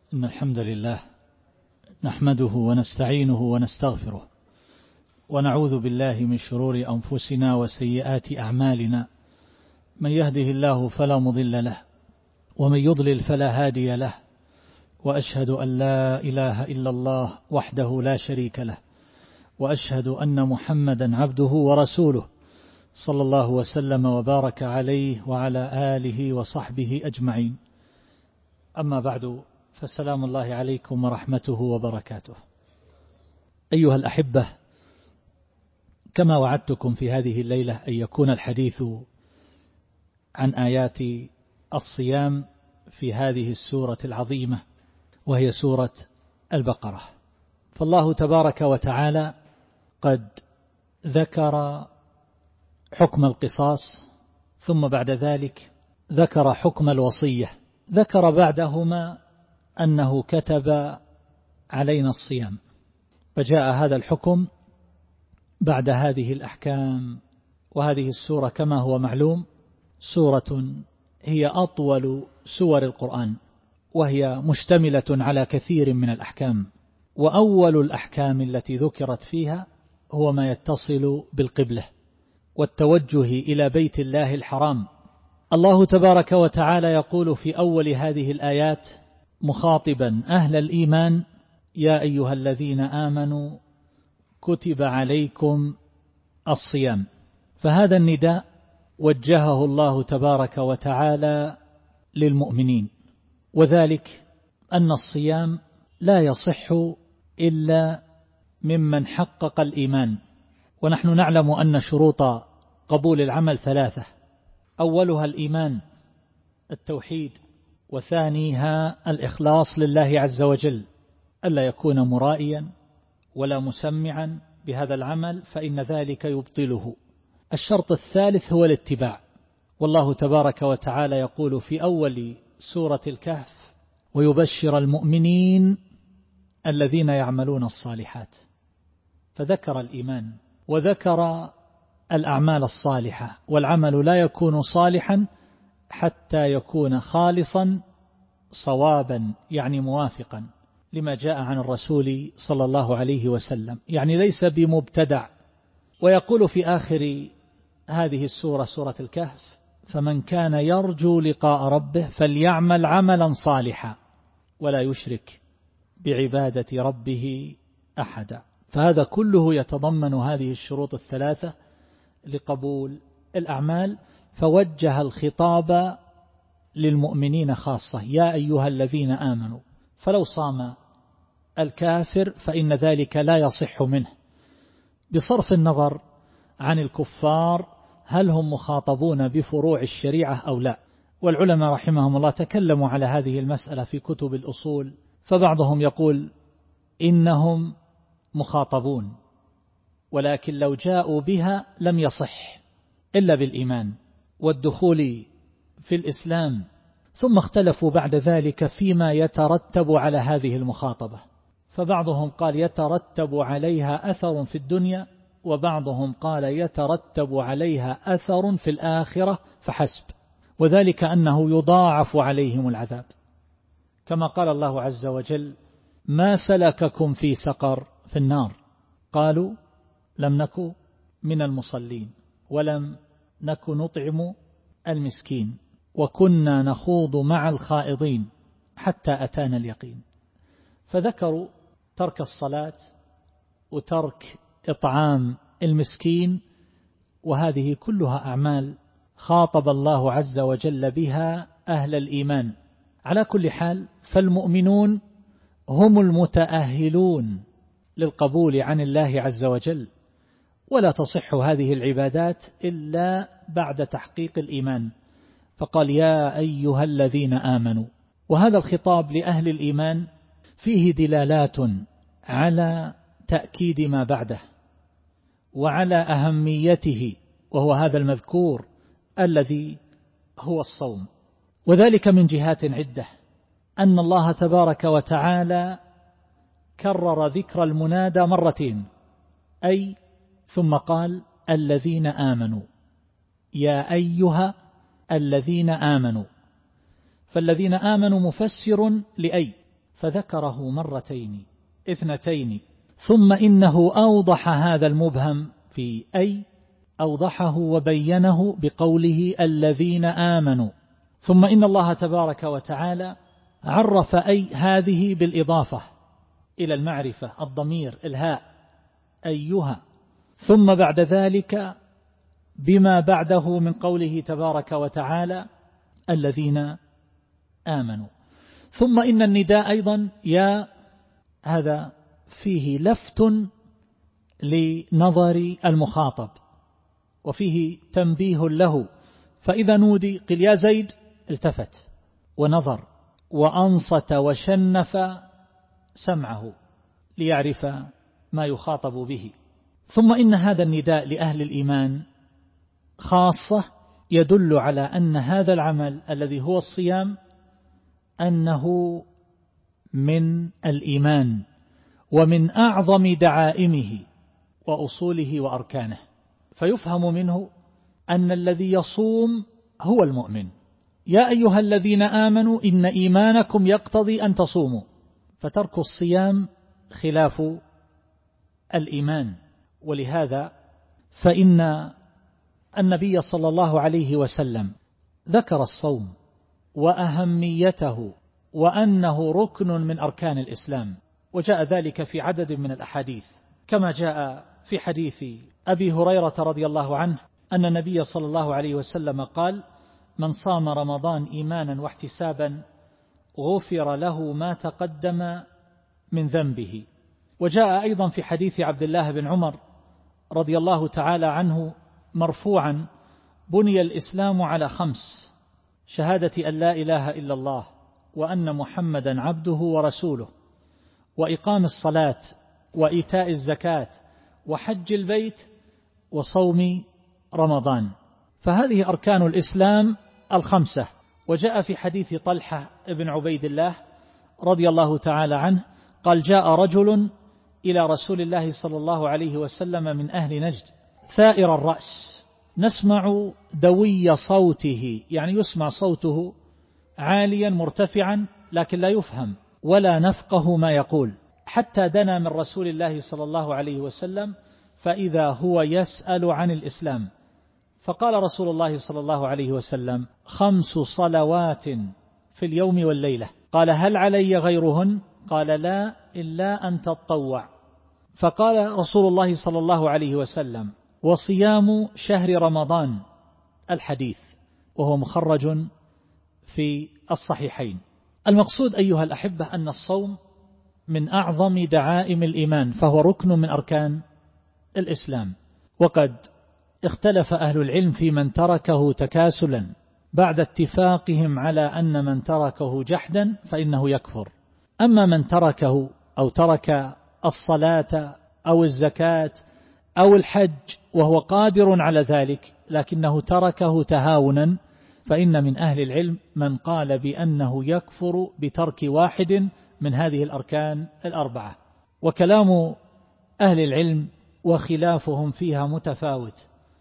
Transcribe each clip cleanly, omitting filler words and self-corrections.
إن الحمد لله نحمده ونستعينه ونستغفره ونعوذ بالله من شرور أنفسنا وسيئات أعمالنا. من يهده الله فلا مضل له ومن يضلل فلا هادي له، وأشهد أن لا إله إلا الله وحده لا شريك له، وأشهد أن محمدا عبده ورسوله صلى الله وسلم وبارك عليه وعلى آله وصحبه أجمعين. أما بعد، فالسلام الله عليكم ورحمته وبركاته. أيها الأحبة، كما وعدتكم في هذه الليلة أن يكون الحديث عن آيات الصيام في هذه السورة العظيمة وهي سورة البقرة. فالله تبارك وتعالى قد ذكر حكم القصاص، ثم بعد ذلك ذكر حكم الوصية، ذكر بعدهما أنه كتب علينا الصيام، فجاء هذا الحكم بعد هذه الأحكام. وهذه السورة كما هو معلوم سورة هي أطول سور القرآن، وهي مشتملة على كثير من الأحكام، وأول الأحكام التي ذكرت فيها هو ما يتصل بالقبلة والتوجه إلى بيت الله الحرام. الله تبارك وتعالى يقول في أول هذه الآيات مخاطبا أهل الإيمان: يا أيها الذين آمنوا كتب عليكم الصيام. فهذا النداء وجهه الله تبارك وتعالى للمؤمنين، وذلك أن الصيام لا يصح إلا ممن حقق الإيمان. ونحن نعلم أن شروط قبول العمل ثلاثة: أولها الإيمان التوحيد، وثانيها الإخلاص لله عز وجل، ألا يكون مرائيا ولا مسمعا بهذا العمل فإن ذلك يبطله. الشرط الثالث هو الاتباع. والله تبارك وتعالى يقول في أول سورة الكهف: ويبشر المؤمنين الذين يعملون الصالحات. فذكر الإيمان وذكر الأعمال الصالحة، والعمل لا يكون صالحا حتى يكون خالصا صوابا، يعني موافقا لما جاء عن الرسول صلى الله عليه وسلم، يعني ليس بمبتدع. ويقول في آخر هذه السورة، سورة الكهف: فمن كان يرجو لقاء ربه فليعمل عملا صالحا ولا يشرك بعبادة ربه أحدا. فهذا كله يتضمن هذه الشروط الثلاثة لقبول الأعمال، فوجه الخطاب للمؤمنين خاصة: يا أيها الذين آمنوا. فلو صام الكافر فإن ذلك لا يصح منه، بصرف النظر عن الكفار هل هم مخاطبون بفروع الشريعة أو لا. والعلماء رحمهم الله تكلموا على هذه المسألة في كتب الأصول، فبعضهم يقول إنهم مخاطبون، ولكن لو جاءوا بها لم يصح إلا بالإيمان والدخول في الإسلام. ثم اختلفوا بعد ذلك فيما يترتب على هذه المخاطبة، فبعضهم قال يترتب عليها أثر في الدنيا، وبعضهم قال يترتب عليها أثر في الآخرة فحسب، وذلك أنه يضاعف عليهم العذاب، كما قال الله عز وجل: ما سلككم في سقر، في النار، قالوا لم نك من المصلين ولم نك نطعم المسكين وكنا نخوض مع الخائضين حتى أتانا اليقين. فذكروا ترك الصلاة وترك إطعام المسكين، وهذه كلها أعمال خاطب الله عز وجل بها أهل الإيمان. على كل حال، فالمؤمنون هم المتأهلون للقبول عن الله عز وجل، ولا تصح هذه العبادات إلا بعد تحقيق الإيمان. فقال: يا أيها الذين آمنوا. وهذا الخطاب لأهل الإيمان فيه دلالات على تأكيد ما بعده وعلى أهميته، وهو هذا المذكور الذي هو الصوم. وذلك من جهات عدة: أن الله تبارك وتعالى كرر ذكر المنادى مرتين، أي ثم قال: الذين آمنوا، يا أيها الذين آمنوا. فالذين آمنوا مفسر لأي، فذكره مرتين اثنتين، ثم إنه أوضح هذا المبهم في أي أوضحه وبينه بقوله الذين آمنوا. ثم إن الله تبارك وتعالى عرف أي هذه بالإضافة إلى المعرفة، الضمير الهاء أيها، ثم بعد ذلك بما بعده من قوله تبارك وتعالى الذين آمنوا. ثم إن النداء أيضا يا هذا فيه لفت لنظر المخاطب وفيه تنبيه له، فإذا نودي قل يا زيد التفت ونظر وأنصت وشنف سمعه ليعرف ما يخاطب به. ثم إن هذا النداء لأهل الإيمان خاصة يدل على أن هذا العمل الذي هو الصيام أنه من الإيمان ومن أعظم دعائمه وأصوله وأركانه، فيفهم منه أن الذي يصوم هو المؤمن. يا أيها الذين آمنوا إن إيمانكم يقتضي أن تصوموا، فترك الصيام خلاف الإيمان. ولهذا فإن النبي صلى الله عليه وسلم ذكر الصوم وأهميته وأنه ركن من أركان الإسلام، وجاء ذلك في عدد من الأحاديث، كما جاء في حديث أبي هريرة رضي الله عنه أن النبي صلى الله عليه وسلم قال من صام رمضان إيمانا واحتسابا غفر له ما تقدم من ذنبه. وجاء أيضا في حديث عبد الله بن عمر رضي الله تعالى عنه مرفوعا بني الإسلام على 5: شهادة أن لا إله إلا الله وأن محمدا عبده ورسوله، وإقام الصلاة، وإيتاء الزكاة، وحج البيت، وصوم رمضان. فهذه أركان الإسلام 5. وجاء في حديث طلحة بن عبيد الله رضي الله تعالى عنه قال جاء رجل إلى رسول الله صلى الله عليه وسلم من أهل نجد ثائر الرأس، نسمع دوي صوته، يعني يسمع صوته عاليا مرتفعا لكن لا يفهم ولا نفقه ما يقول، حتى دنا من رسول الله صلى الله عليه وسلم فإذا هو يسأل عن الإسلام، فقال رسول الله صلى الله عليه وسلم 5 صلوات في اليوم والليلة. قال هل علي غيرهن؟ قال لا إلا أن تطوع. فقال رسول الله صلى الله عليه وسلم وصيام شهر رمضان، الحديث، وهو مخرج في الصحيحين. المقصود أيها الأحبة أن الصوم من أعظم دعائم الإيمان، فهو ركن من أركان الإسلام. وقد اختلف أهل العلم في من تركه تكاسلا بعد اتفاقهم على أن من تركه جحدا فإنه يكفر. أما من تركه أو ترك الصلاة أو الزكاة أو الحج وهو قادر على ذلك لكنه تركه تهاونا، فإن من أهل العلم من قال بأنه يكفر بترك واحد من هذه الأركان 4. وكلام أهل العلم وخلافهم فيها متفاوت،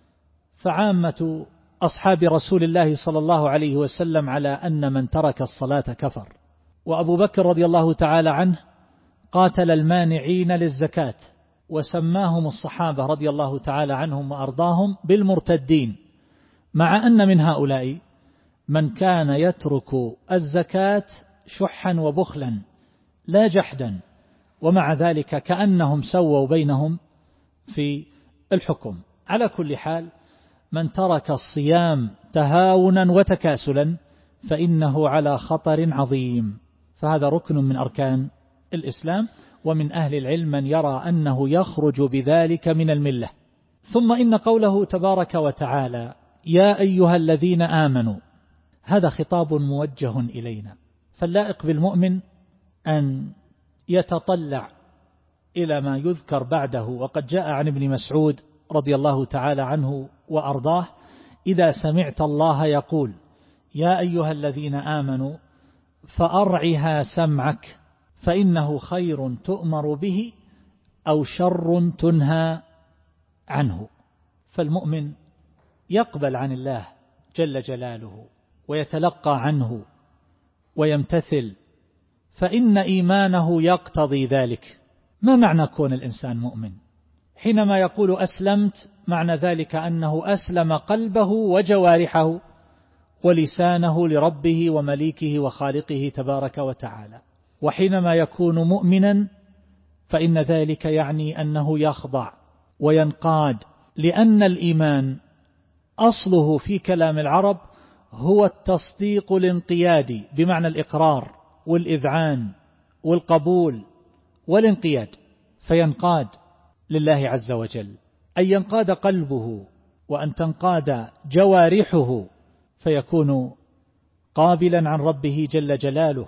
فعامة أصحاب رسول الله صلى الله عليه وسلم على أن من ترك الصلاة كفر. وأبو بكر رضي الله تعالى عنه قاتل المانعين للزكاة، وسماهم الصحابة رضي الله تعالى عنهم وأرضاهم بالمرتدين، مع أن من هؤلاء من كان يترك الزكاة شحا وبخلا لا جحدا، ومع ذلك كأنهم سووا بينهم في الحكم. على كل حال من ترك الصيام تهاونا وتكاسلا فإنه على خطر عظيم، فهذا ركن من أركان الإسلام، ومن أهل العلم من يرى أنه يخرج بذلك من الملة. ثم إن قوله تبارك وتعالى يا أيها الذين آمنوا، هذا خطاب موجه إلينا، فاللائق بالمؤمن أن يتطلع إلى ما يذكر بعده. وقد جاء عن ابن مسعود رضي الله تعالى عنه وأرضاه إذا سمعت الله يقول يا أيها الذين آمنوا فأرعها سمعك فإنه خير تؤمر به أو شر تنهى عنه. فالمؤمن يقبل عن الله جل جلاله ويتلقى عنه ويمتثل، فإن إيمانه يقتضي ذلك. ما معنى كون الإنسان مؤمن؟ حينما يقول أسلمت معنى ذلك أنه أسلم قلبه وجوارحه ولسانه لربه ومليكه وخالقه تبارك وتعالى. وحينما يكون مؤمنا فإن ذلك يعني أنه يخضع وينقاد، لأن الإيمان أصله في كلام العرب هو التصديق الانقيادي، بمعنى الإقرار والإذعان والقبول والانقياد، فينقاد لله عز وجل، أن ينقاد قلبه وأن تنقاد جوارحه، فيكون قابلا عن ربه جل جلاله،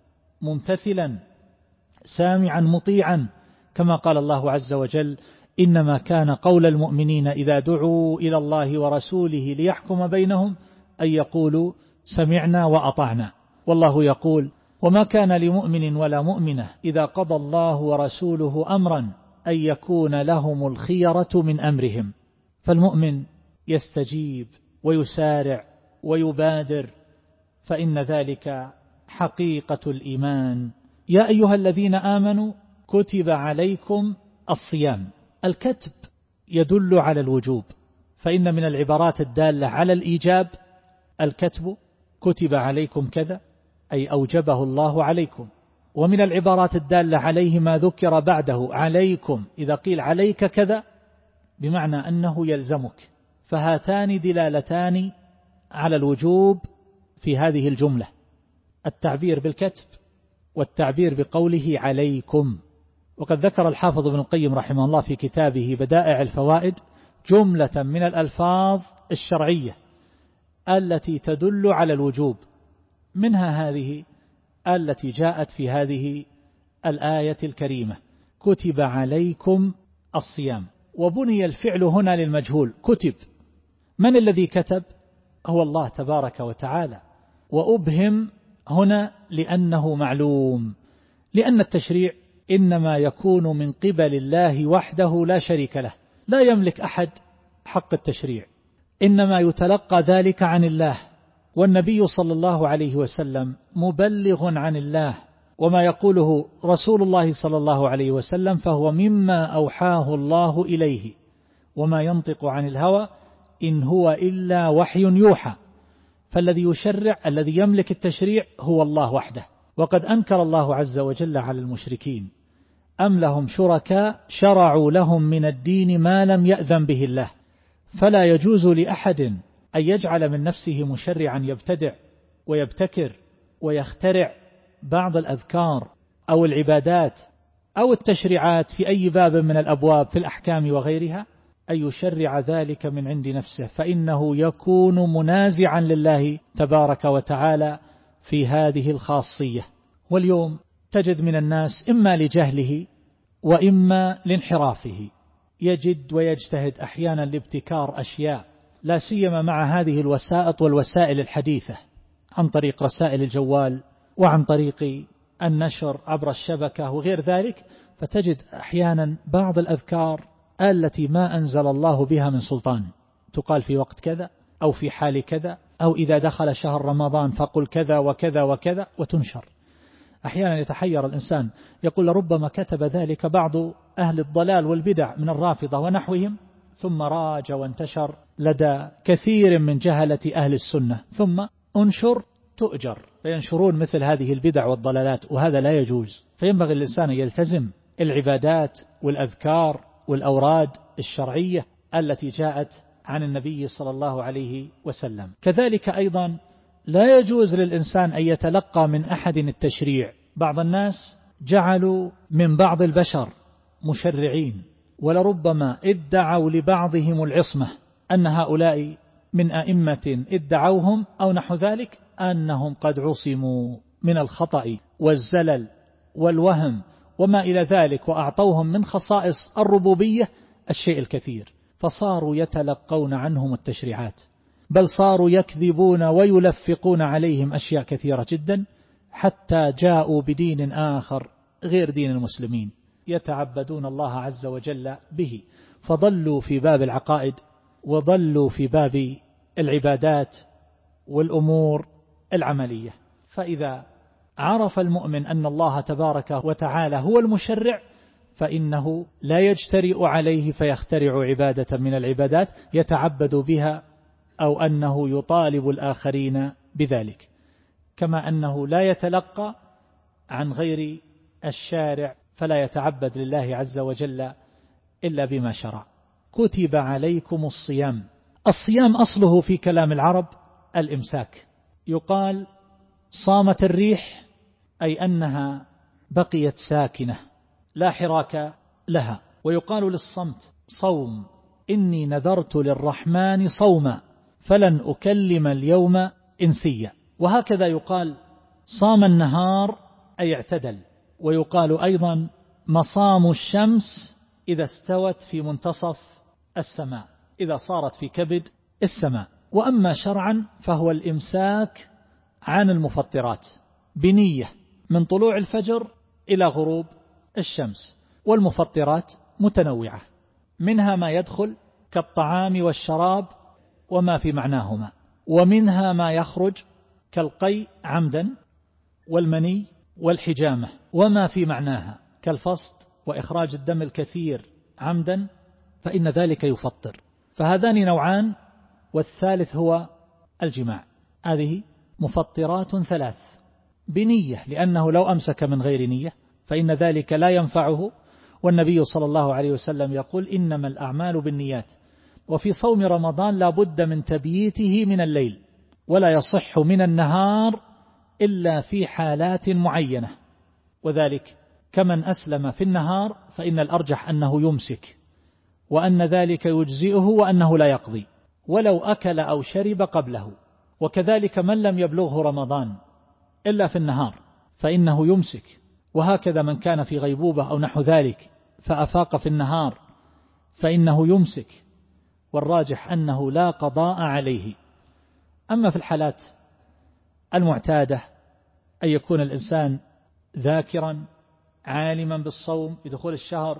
ممتثلا سامعا مطيعا، كما قال الله عز وجل: إنما كان قول المؤمنين إذا دعوا إلى الله ورسوله ليحكم بينهم أن يقولوا سمعنا وأطعنا. والله يقول: وما كان لمؤمن ولا مؤمنة إذا قضى الله ورسوله أمرا أن يكون لهم الخيرة من أمرهم. فالمؤمن يستجيب ويسارع ويبادر، فإن ذلك حقيقة الإيمان. يا أيها الذين آمنوا كتب عليكم الصيام. الكتب يدل على الوجوب، فإن من العبارات الدالة على الإيجاب الكتب: كتب عليكم كذا، أي أوجبه الله عليكم. ومن العبارات الدالة عليه ما ذكر بعده: عليكم، إذا قيل عليك كذا بمعنى أنه يلزمك. فهاتان دلالتان على الوجوب في هذه الجملة: التعبير بالكتب والتعبير بقوله عليكم. وقد ذكر الحافظ ابن القيم رحمه الله في كتابه بدائع الفوائد جملة من الألفاظ الشرعية التي تدل على الوجوب، منها هذه التي جاءت في هذه الآية الكريمة: كتب عليكم الصيام. وبني الفعل هنا للمجهول، كتب. من الذي كتب؟ هو الله تبارك وتعالى. وأبهم هنا لأنه معلوم، لأن التشريع إنما يكون من قبل الله وحده لا شريك له، لا يملك أحد حق التشريع، إنما يتلقى ذلك عن الله. والنبي صلى الله عليه وسلم مبلغ عن الله، وما يقوله رسول الله صلى الله عليه وسلم فهو مما أوحاه الله إليه، وما ينطق عن الهوى إن هو إلا وحي يوحى. فالذي يشرع، الذي يملك التشريع هو الله وحده. وقد أنكر الله عز وجل على المشركين: أم لهم شركاء شرعوا لهم من الدين ما لم يأذن به الله. فلا يجوز لأحد أن يجعل من نفسه مشرعا يبتدع ويبتكر ويخترع بعض الأذكار أو العبادات أو التشريعات في أي باب من الأبواب في الأحكام وغيرها، أن يشرع ذلك من عند نفسه، فإنه يكون منازعا لله تبارك وتعالى في هذه الخاصية. واليوم تجد من الناس إما لجهله وإما لانحرافه يجد ويجتهد أحيانا لابتكار أشياء، لا سيما مع هذه الوسائط والوسائل الحديثة، عن طريق رسائل الجوال وعن طريق النشر عبر الشبكة وغير ذلك. فتجد أحيانا بعض الأذكار التي ما أنزل الله بها من سلطان، تقال في وقت كذا أو في حال كذا، أو إذا دخل شهر رمضان فقل كذا وكذا وكذا، وتنشر. أحيانا يتحير الإنسان، يقول ربما كتب ذلك بعض أهل الضلال والبدع من الرافضة ونحوهم، ثم راج وانتشر لدى كثير من جهلة أهل السنة، ثم انشر تؤجر، فينشرون مثل هذه البدع والضلالات، وهذا لا يجوز. فينبغي الإنسان يلتزم العبادات والأذكار والأوراد الشرعية التي جاءت عن النبي صلى الله عليه وسلم. كذلك أيضا لا يجوز للإنسان أن يتلقى من أحد التشريع. بعض الناس جعلوا من بعض البشر مشرعين، ولربما ادعوا لبعضهم العصمة، أن هؤلاء من أئمة ادعوهم أو نحو ذلك، أنهم قد عصموا من الخطأ والزلل والوهم وما إلى ذلك، وأعطوهم من خصائص الربوبية الشيء الكثير، فصاروا يتلقون عنهم التشريعات، بل صاروا يكذبون ويلفقون عليهم أشياء كثيرة جدا، حتى جاءوا بدين آخر غير دين المسلمين يتعبدون الله عز وجل به، فضلوا في باب العقائد وضلوا في باب العبادات والأمور العملية. فإذا عرف المؤمن أن الله تبارك وتعالى هو المشرع، فإنه لا يجترئ عليه فيخترع عبادة من العبادات يتعبد بها، أو أنه يطالب الآخرين بذلك، كما أنه لا يتلقى عن غير الشارع فلا يتعبد لله عز وجل إلا بما شرع. كتب عليكم الصيام. الصيام أصله في كلام العرب الإمساك، يقال صامت الريح أي أنها بقيت ساكنة لا حراك لها، ويقال للصمت صوم، إني نذرت للرحمن صوما فلن أكلم اليوم إنسيا. وهكذا يقال صام النهار أي اعتدل، ويقال أيضا مصام الشمس إذا استوت في منتصف السماء، إذا صارت في كبد السماء. وأما شرعا فهو الإمساك عن المفطرات بنية من طلوع الفجر إلى غروب الشمس. والمفطرات متنوعة، منها ما يدخل كالطعام والشراب وما في معناهما، ومنها ما يخرج كالقيء عمدا والمني والحجامة وما في معناها كالفسط وإخراج الدم الكثير عمدا، فإن ذلك يفطر. فهذان نوعان، والثالث هو الجماع. هذه مفطرات ثلاث بنية، لأنه لو أمسك من غير نية فإن ذلك لا ينفعه، والنبي صلى الله عليه وسلم يقول إنما الأعمال بالنيات. وفي صوم رمضان لا بد من تبييته من الليل، ولا يصح من النهار إلا في حالات معينة، وذلك كمن أسلم في النهار فإن الأرجح أنه يمسك، وأن ذلك يجزئه وأنه لا يقضي ولو أكل أو شرب قبله. وكذلك من لم يبلغه رمضان إلا في النهار فإنه يمسك، وهكذا من كان في غيبوبة أو نحو ذلك فأفاق في النهار فإنه يمسك، والراجح أنه لا قضاء عليه. أما في الحالات المعتادة أن يكون الإنسان ذاكرا عالما بالصوم بدخول الشهر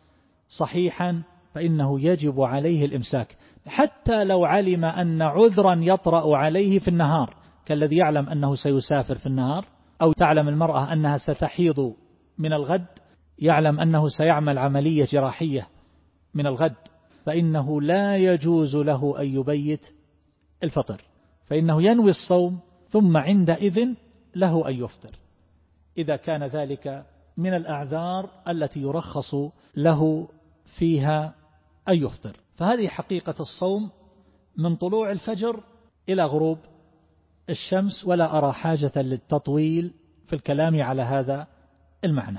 صحيحا فإنه يجب عليه الإمساك، حتى لو علم أن عذرا يطرأ عليه في النهار، كالذي يعلم أنه سيسافر في النهار، أو تعلم المرأة أنها ستحيض من الغد، يعلم أنه سيعمل عملية جراحية من الغد، فإنه لا يجوز له أن يبيت الفطر، فإنه ينوي الصوم ثم عندئذ له أن يفطر، إذا كان ذلك من الأعذار التي يرخص له فيها أن يفطر. فهذه حقيقة الصوم من طلوع الفجر إلى غروب الشمس، ولا أرى حاجة للتطويل في الكلام على هذا المعنى.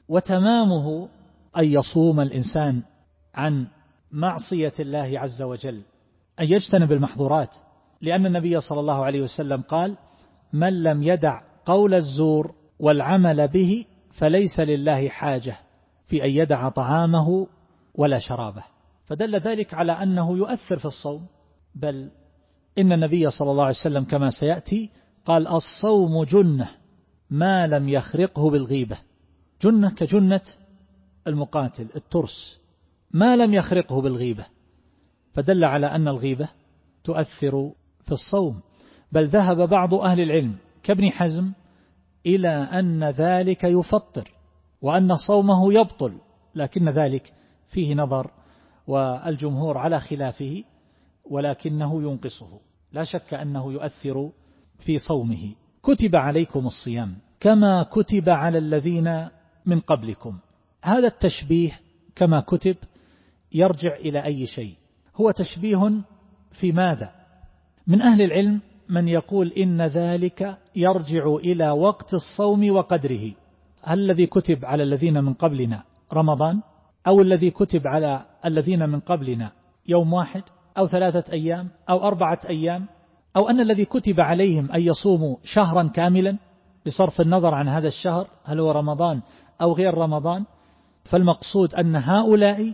وتمامه أن يصوم الإنسان عن معصية الله عز وجل، أن يجتنب المحظورات، لأن النبي صلى الله عليه وسلم قال من لم يدع قول الزور والعمل به فليس لله حاجة في أن يدع طعامه ولا شرابه. فدل ذلك على أنه يؤثر في الصوم، بل إن النبي صلى الله عليه وسلم كما سيأتي قال الصوم جنة ما لم يخرقه بالغيبة. جنة كجنة المقاتل الترس ما لم يخرقه بالغيبة، فدل على أن الغيبة تؤثر في الصوم. بل ذهب بعض أهل العلم كابن حزم إلى أن ذلك يفطر وأن صومه يبطل، لكن ذلك فيه نظر والجمهور على خلافه، ولكنه ينقصه، لا شك أنه يؤثر في صومه. كتب عليكم الصيام كما كتب على الذين من قبلكم. هذا التشبيه كما كتب يرجع إلى أي شيء؟ هو تشبيه في ماذا؟ من أهل العلم من يقول إن ذلك يرجع إلى وقت الصوم وقدره. هل الذي كتب على الذين من قبلنا رمضان، أو الذي كتب على الذين من قبلنا يوم واحد أو 3 أيام أو 4 أيام، أو أن الذي كتب عليهم أن يصوموا شهرا كاملا بصرف النظر عن هذا الشهر هل هو رمضان أو غير رمضان؟ فالمقصود أن هؤلاء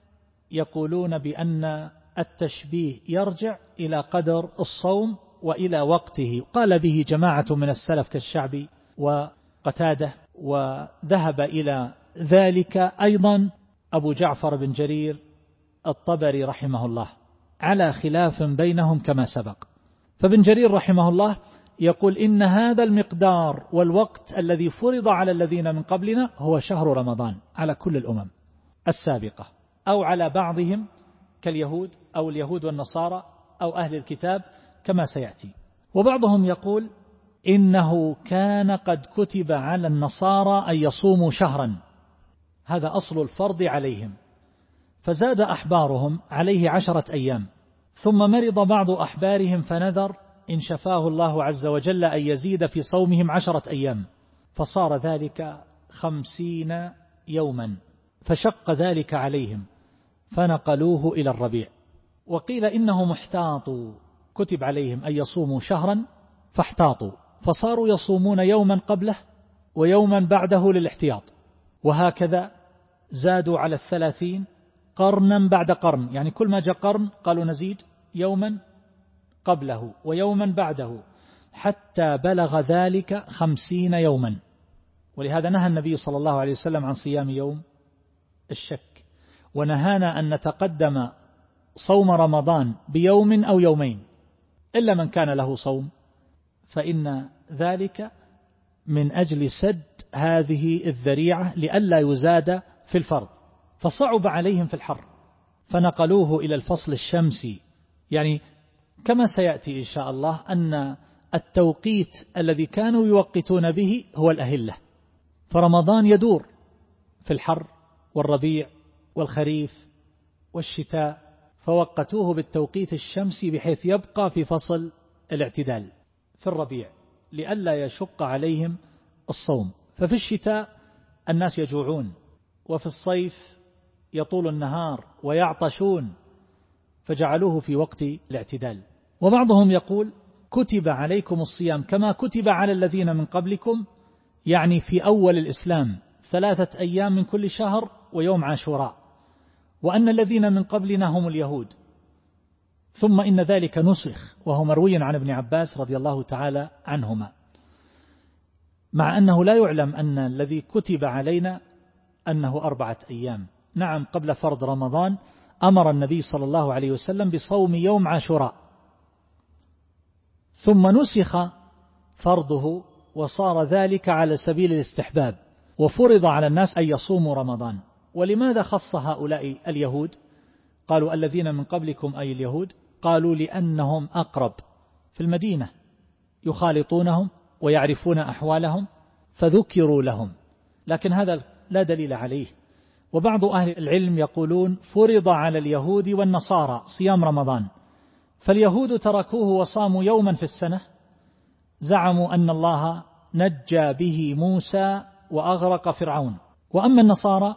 يقولون بأن التشبيه يرجع إلى قدر الصوم وإلى وقته. قال به جماعة من السلف كالشعبي وقتادة، وذهب إلى ذلك أيضا أبو جعفر بن جرير الطبري رحمه الله، على خلاف بينهم كما سبق. فابن جرير رحمه الله يقول إن هذا المقدار والوقت الذي فرض على الذين من قبلنا هو شهر رمضان على كل الأمم السابقة، أو على بعضهم كاليهود أو اليهود والنصارى أو أهل الكتاب كما سيأتي. وبعضهم يقول إنه كان قد كتب على النصارى أن يصوموا شهرا، هذا أصل الفرض عليهم، فزاد أحبارهم عليه 10 أيام، ثم مرض بعض أحبارهم فنذر إن شفاه الله عز وجل أن يزيد في صومهم 10 أيام، فصار ذلك 50 يوما، فشق ذلك عليهم فنقلوه إلى الربيع. وقيل إنهم احتاطوا، كتب عليهم أن يصوموا شهرا فاحتاطوا، فصاروا يصومون يوما قبله ويوما بعده للاحتياط، وهكذا زادوا على 30 قرنا بعد قرن، يعني كل ما جاء قرن قالوا نزيد يوما قبله ويوما بعده حتى بلغ ذلك 50 يوما. ولهذا نهى النبي صلى الله عليه وسلم عن صيام يوم الشك، ونهانا أن نتقدم صوم رمضان بيوم أو يومين إلا من كان له صوم، فإن ذلك من أجل سد هذه الذريعة لئلا يزاد في الفرض، فصعب عليهم في الحر فنقلوه إلى الفصل الشمسي. يعني كما سيأتي إن شاء الله أن التوقيت الذي كانوا يوقتون به هو الأهلة، فرمضان يدور في الحر والربيع والخريف والشتاء، فوقتوه بالتوقيت الشمسي بحيث يبقى في فصل الاعتدال في الربيع لئلا يشق عليهم الصوم. ففي الشتاء الناس يجوعون، وفي الصيف يطول النهار ويعطشون، فجعلوه في وقت الاعتدال. وبعضهم يقول كتب عليكم الصيام كما كتب على الذين من قبلكم، يعني في أول الإسلام 3 أيام من كل شهر ويوم عاشوراء، وأن الذين من قبلنا هم اليهود، ثم إن ذلك نسخ، وهو مروي عن ابن عباس رضي الله تعالى عنهما، مع أنه لا يعلم أن الذي كتب علينا أنه 4 أيام. نعم، قبل فرض رمضان أمر النبي صلى الله عليه وسلم بصوم يوم عاشوراء، ثم نسخ فرضه وصار ذلك على سبيل الاستحباب، وفرض على الناس أن يصوموا رمضان. ولماذا خص هؤلاء اليهود؟ قالوا الذين من قبلكم أي اليهود، قالوا لأنهم أقرب في المدينة، يخالطونهم ويعرفون أحوالهم فذكروا لهم، لكن هذا لا دليل عليه. وبعض أهل العلم يقولون فرض على اليهود والنصارى صيام رمضان، فاليهود تركوه وصاموا يوما في السنة، زعموا أن الله نجى به موسى وأغرق فرعون، وأما النصارى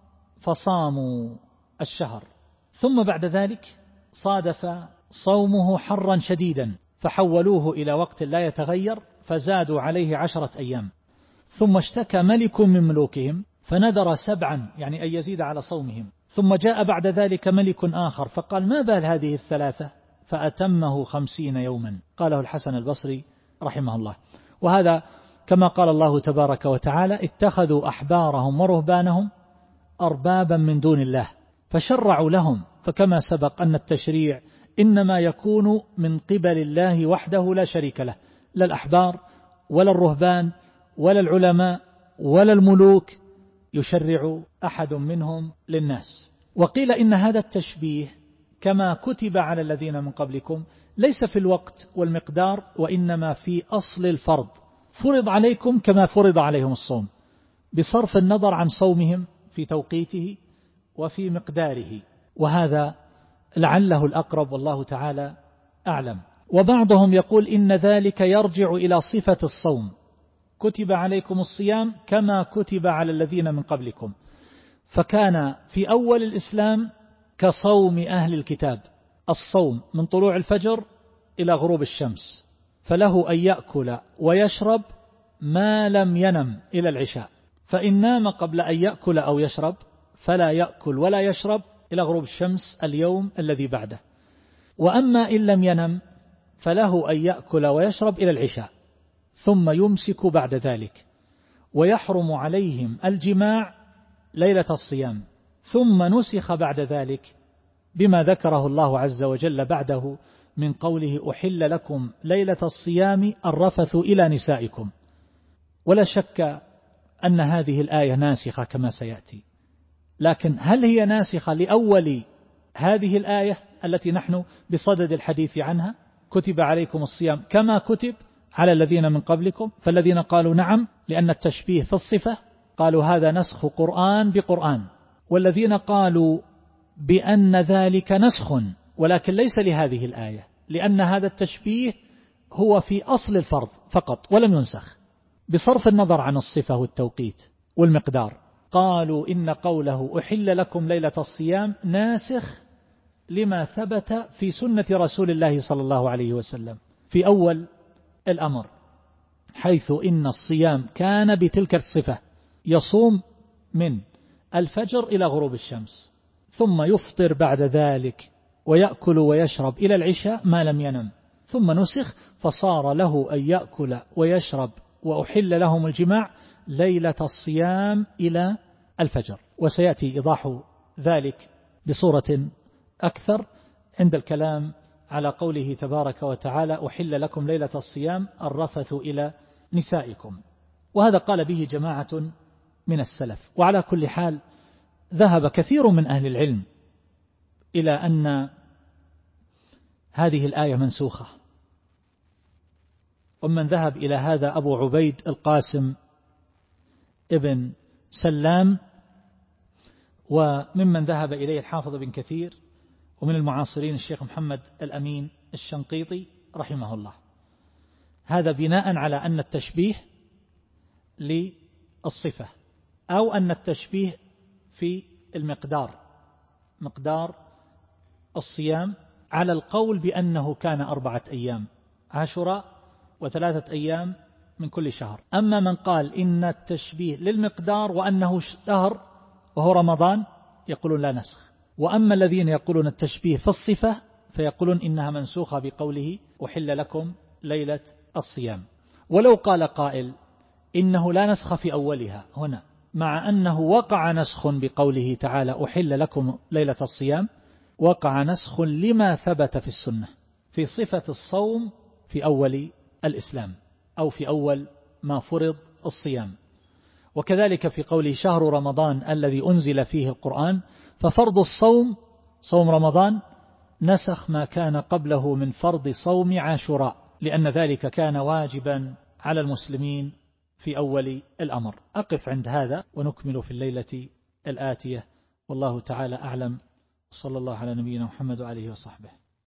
فصاموا الشهر، ثم بعد ذلك صادف صومه حرا شديدا فحولوه إلى وقت لا يتغير فزادوا عليه 10 أيام، ثم اشتكى ملك من ملوكهم فنذر 7 يعني أن يزيد على صومهم، ثم جاء بعد ذلك ملك آخر فقال ما بال هذه 3 فأتمه 50 يوما، قاله الحسن البصري رحمه الله. وهذا كما قال الله تبارك وتعالى اتخذوا أحبارهم ورهبانهم أربابا من دون الله فشرعوا لهم، فكما سبق أن التشريع إنما يكون من قبل الله وحده لا شريك له، لا الأحبار ولا الرهبان ولا العلماء ولا الملوك يشرع أحد منهم للناس. وقيل إن هذا التشبيه كما كتب على الذين من قبلكم ليس في الوقت والمقدار، وإنما في أصل الفرض، فرض عليكم كما فرض عليهم الصوم، بصرف النظر عن صومهم في توقيته وفي مقداره، وهذا لعله الأقرب والله تعالى أعلم. وبعضهم يقول إن ذلك يرجع إلى صفة الصوم، كتب عليكم الصيام كما كتب على الذين من قبلكم، فكان في أول الإسلام كصوم أهل الكتاب، الصوم من طلوع الفجر إلى غروب الشمس، فله أن يأكل ويشرب ما لم ينم إلى العشاء، فإن نام قبل أن يأكل أو يشرب فلا يأكل ولا يشرب إلى غروب الشمس اليوم الذي بعده، وأما إن لم ينم فله أن يأكل ويشرب إلى العشاء ثم يمسك بعد ذلك، ويحرم عليهم الجماع ليلة الصيام، ثم نسخ بعد ذلك بما ذكره الله عز وجل بعده من قوله أحل لكم ليلة الصيام الرفث إلى نسائكم. ولا شك أن هذه الآية ناسخة كما سيأتي، لكن هل هي ناسخة لأول هذه الآية التي نحن بصدد الحديث عنها؟ كتب عليكم الصيام كما كتب على الذين من قبلكم. فالذين قالوا نعم لأن التشبيه في الصفة قالوا هذا نسخ قرآن بقرآن، والذين قالوا بأن ذلك نسخ ولكن ليس لهذه الآية، لأن هذا التشبيه هو في أصل الفرض فقط ولم ينسخ، بصرف النظر عن الصفة والتوقيت والمقدار. قالوا إن قوله أحل لكم ليلة الصيام ناسخ لما ثبت في سنة رسول الله صلى الله عليه وسلم في أول الأمر، حيث إن الصيام كان بتلك الصفة، يصوم من الفجر إلى غروب الشمس، ثم يفطر بعد ذلك ويأكل ويشرب إلى العشاء ما لم ينم، ثم نسخ فصار له أن يأكل ويشرب وأحل لهم الجماع ليلة الصيام إلى الفجر. وسيأتي إيضاح ذلك بصورة أكثر عند الكلام على قوله تبارك وتعالى أحل لكم ليلة الصيام الرفث إلى نسائكم. وهذا قال به جماعة من السلف. وعلى كل حال ذهب كثير من أهل العلم إلى أن هذه الآية منسوخة، ومن ذهب إلى هذا أبو عبيد القاسم ابن سلام، وممن ذهب إليه الحافظ بن كثير، ومن المعاصرين الشيخ محمد الأمين الشنقيطي رحمه الله. هذا بناء على أن التشبيه للصفة أو أن التشبيه في المقدار، مقدار الصيام، على القول بأنه كان 4 أيام عاشوراء و3 أيام من كل شهر. أما من قال إن التشبيه للمقدار وأنه شهر وهو رمضان يقولون لا نسخ. وأما الذين يقولون التشبيه في الصفة فيقولون إنها منسوخة بقوله أحل لكم ليلة الصيام. ولو قال قائل إنه لا نسخ في أولها هنا، مع أنه وقع نسخ بقوله تعالى أحل لكم ليلة الصيام، وقع نسخ لما ثبت في السنة في صفة الصوم في أول الإسلام أو في أول ما فرض الصيام. وكذلك في قوله شهر رمضان الذي أنزل فيه القرآن، ففرض الصوم صوم رمضان نسخ ما كان قبله من فرض صوم عاشوراء، لأن ذلك كان واجبا على المسلمين في أول الأمر. أقف عند هذا ونكمل في الليلة الآتية، والله تعالى أعلم. صلى الله على نبينا محمد وعليه وصحبه.